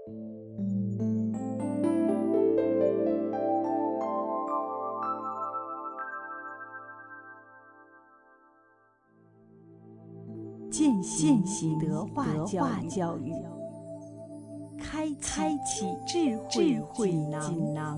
践行德化教育，开启智慧锦囊。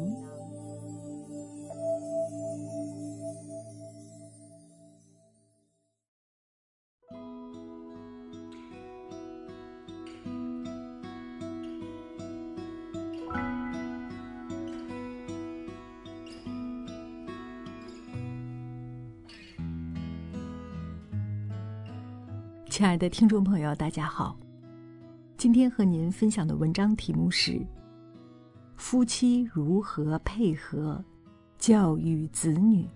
亲爱的听众朋友，大家好，今天和您分享的文章题目是夫妻如何配合教育子女。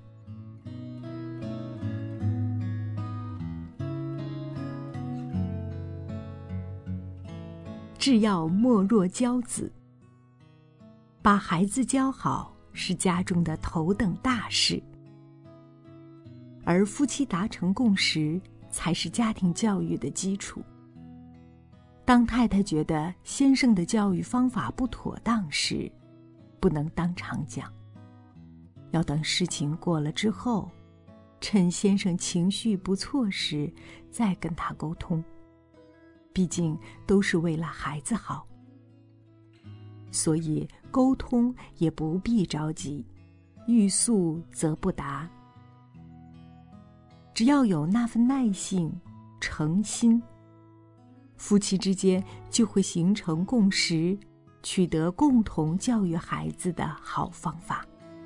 治要莫若教子，把孩子教好是家中的头等大事，而夫妻达成共识才是家庭教育的基础。当太太觉得先生的教育方法不妥当时，不能当场讲，要等事情过了之后，趁先生情绪不错时再跟他沟通，毕竟都是为了孩子好。所以沟通也不必着急，欲速则不达。只要有那份耐性、诚心，夫妻之间就会形成共识，取得共同教育孩子的好方法。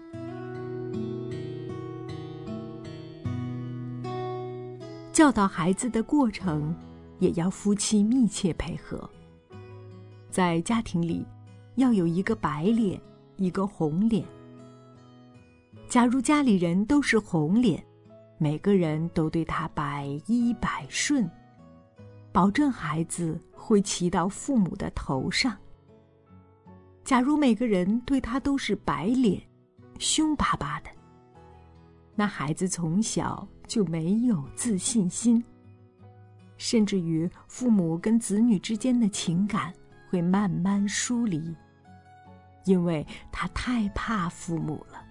教导孩子的过程也要夫妻密切配合。在家庭里，要有一个白脸，一个红脸。假如家里人都是红脸，每个人都对他百依百顺，保证孩子会骑到父母的头上。假如每个人对他都是白脸，凶巴巴的，那孩子从小就没有自信心，甚至于父母跟子女之间的情感会慢慢疏离，因为他太怕父母了。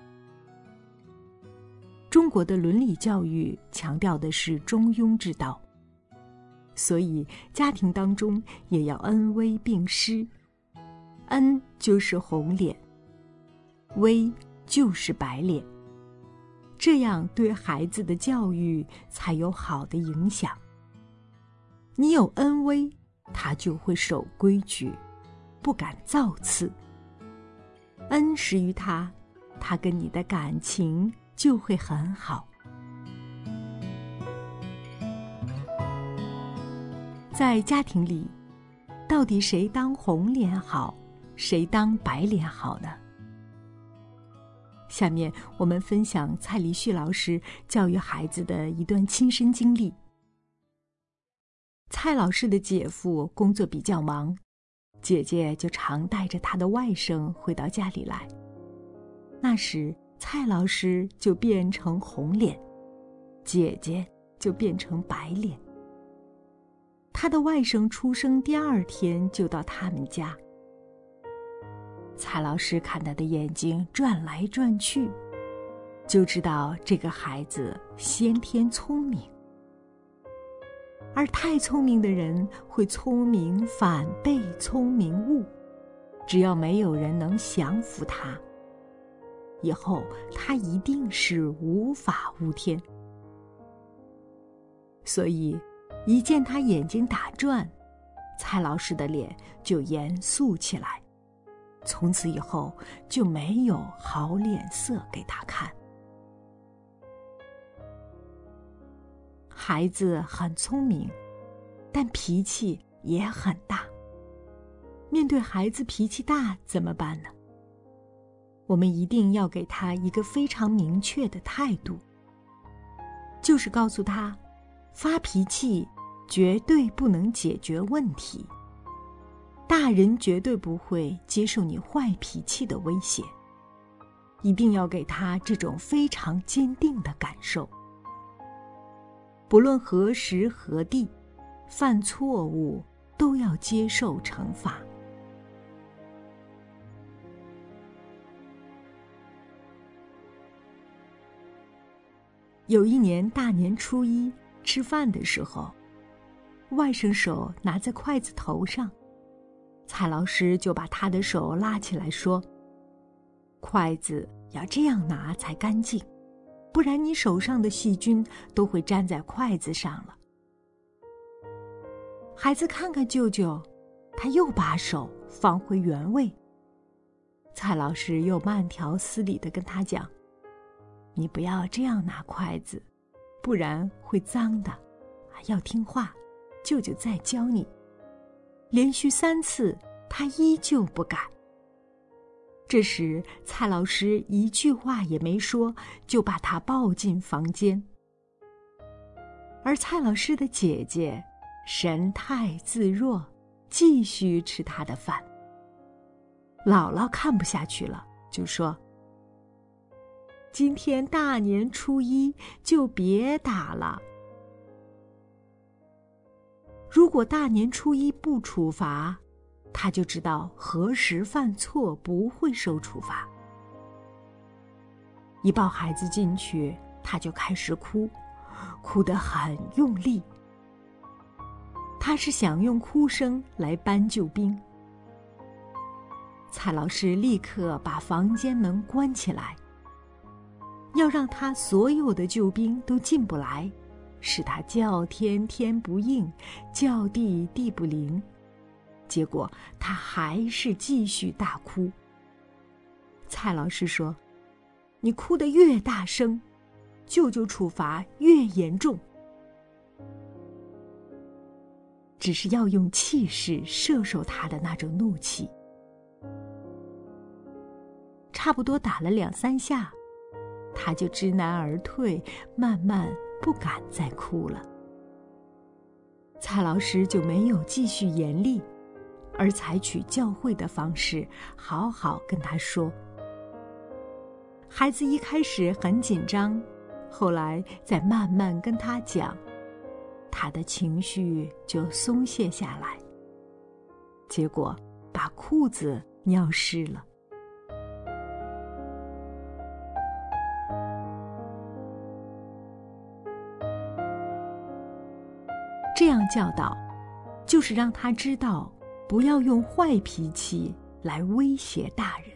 中国的伦理教育强调的是中庸之道，所以家庭当中也要恩威并施。恩就是红脸，威就是白脸，这样对孩子的教育才有好的影响。你有恩威，他就会守规矩，不敢造次。恩施于他，他跟你的感情就会很好。在家庭里，到底谁当红脸好，谁当白脸好呢？下面我们分享蔡黎旭老师教育孩子的一段亲身经历。蔡老师的姐夫工作比较忙，姐姐就常带着他的外甥回到家里来。那时蔡老师就变成红脸，姐姐就变成白脸。他的外甥出生第二天就到他们家，蔡老师看他的眼睛转来转去，就知道这个孩子先天聪明。而太聪明的人会聪明反被聪明误，只要没有人能降服他，以后他一定是无法无天。所以一见他眼睛打转，蔡老师的脸就严肃起来，从此以后就没有好脸色给他看。孩子很聪明，但脾气也很大。面对孩子脾气大怎么办呢？我们一定要给他一个非常明确的态度，就是告诉他，发脾气绝对不能解决问题，大人绝对不会接受你坏脾气的威胁，一定要给他这种非常坚定的感受。不论何时何地，犯错误都要接受惩罚， 有一年大年初一吃饭的时候，外甥手拿在筷子头上，蔡老师就把他的手拉起来说：“筷子要这样拿才干净，不然你手上的细菌都会粘在筷子上了。”孩子看看舅舅，他又把手放回原位。蔡老师又慢条斯理地跟他讲：“你不要这样拿筷子，不然会脏的，要听话，舅舅再教你。”连续3次，他依旧不改。这时，蔡老师一句话也没说，就把他抱进房间。而蔡老师的姐姐神态自若，继续吃她的饭。姥姥看不下去了，就说：“今天大年初一就别打了。如果大年初一不处罚，他就知道何时犯错不会受处罚。”一抱孩子进去，他就开始哭，哭得很用力。他是想用哭声来搬救兵。蔡老师立刻把房间门关起来，要让他所有的救兵都进不来，使他叫天天不应，叫地地不灵。结果他还是继续大哭。蔡老师说：“你哭得越大声，舅舅处罚越严重。”只是要用气势摄受他的那种怒气。差不多打了2、3下，他就知难而退，慢慢不敢再哭了。蔡老师就没有继续严厉，而采取教诲的方式，好好跟他说。孩子一开始很紧张，后来再慢慢跟他讲，他的情绪就松懈下来，结果把裤子尿湿了。这样教导，就是让他知道不要用坏脾气来威胁大人。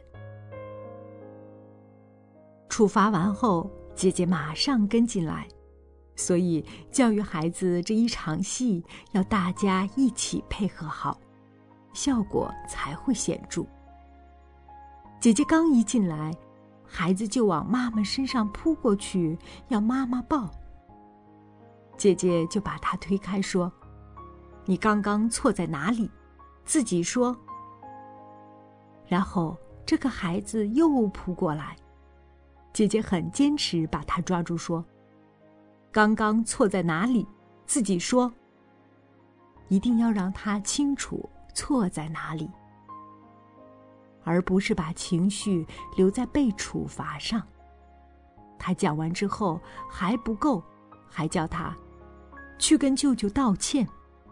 处罚完后，姐姐马上跟进来，所以教育孩子这一场戏要大家一起配合好，效果才会显著。姐姐刚一进来，孩子就往妈妈身上扑过去，要妈妈抱。姐姐就把他推开说：“你刚刚错在哪里？自己说。”然后这个孩子又扑过来，姐姐很坚持把他抓住说：“刚刚错在哪里？自己说。”一定要让他清楚错在哪里，而不是把情绪留在被处罚上。他讲完之后还不够，还叫他去跟舅舅道歉，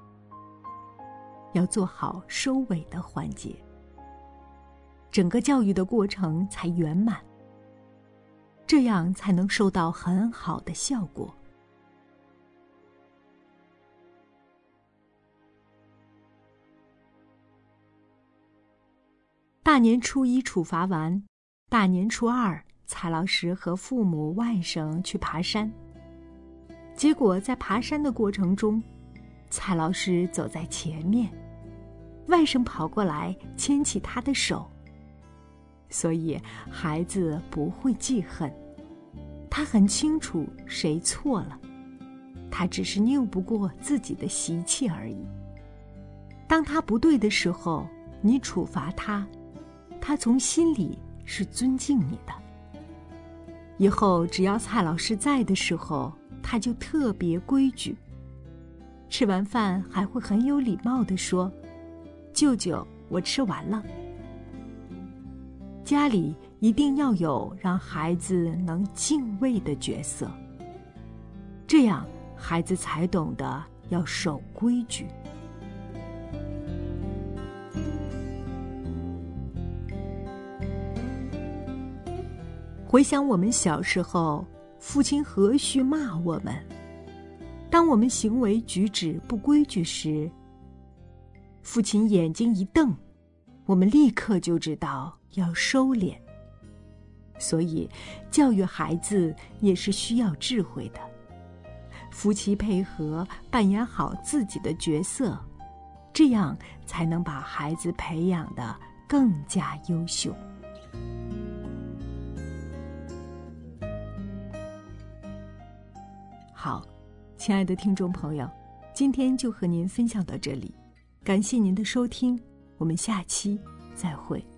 要做好收尾的环节，整个教育的过程才圆满，这样才能收到很好的效果。大年初一处罚完，大年初2，蔡老师和父母、外甥去爬山。结果在爬山的过程中，蔡老师走在前面，外甥跑过来牵起他的手，所以孩子不会记恨，他很清楚谁错了，他只是拗不过自己的习气而已。当他不对的时候，你处罚他，他从心里是尊敬你的。以后只要蔡老师在的时候，他就特别规矩，吃完饭还会很有礼貌地说：“舅舅，我吃完了。”家里一定要有让孩子能敬畏的角色，这样孩子才懂得要守规矩。回想我们小时候， 父亲何须骂我们？当我们行为举止不规矩时，父亲眼睛一瞪，我们立刻就知道要收敛。所以，教育孩子也是需要智慧的。夫妻配合，扮演好自己的角色，这样才能把孩子培养得更加优秀。好，亲爱的听众朋友，今天就和您分享到这里，感谢您的收听，我们下期再会。